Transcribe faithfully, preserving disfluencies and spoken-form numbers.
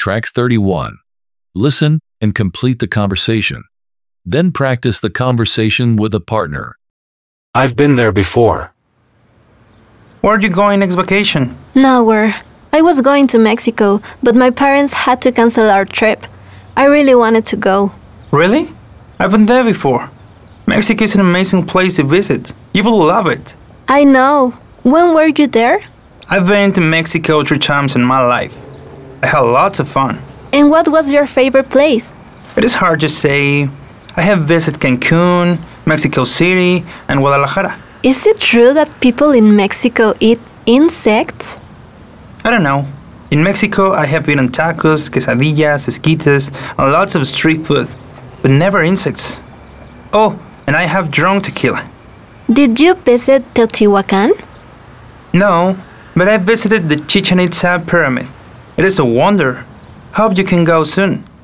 Track thirty-one. Listen and complete the conversation. Then practice the conversation with a partner. I've been there before. Where are you going next vacation? Nowhere. I was going to Mexico, but my parents had to cancel our trip. I really wanted to go. Really? I've been there before. Mexico is an amazing place to visit. You will love it. I know. When were you there? I've been to Mexico three times in my life. I had lots of fun. And what was your favorite place? It is hard to say. I have visited Cancun, Mexico City, and Guadalajara. Is it true that people in Mexico eat insects? I don't know. In Mexico, I have eaten tacos, quesadillas, esquites, and lots of street food, but never insects. Oh, and I have drunk tequila. Did you visit Teotihuacan? No, but I visited the Chichen Itza pyramid. It is a wonder. Hope you can go soon.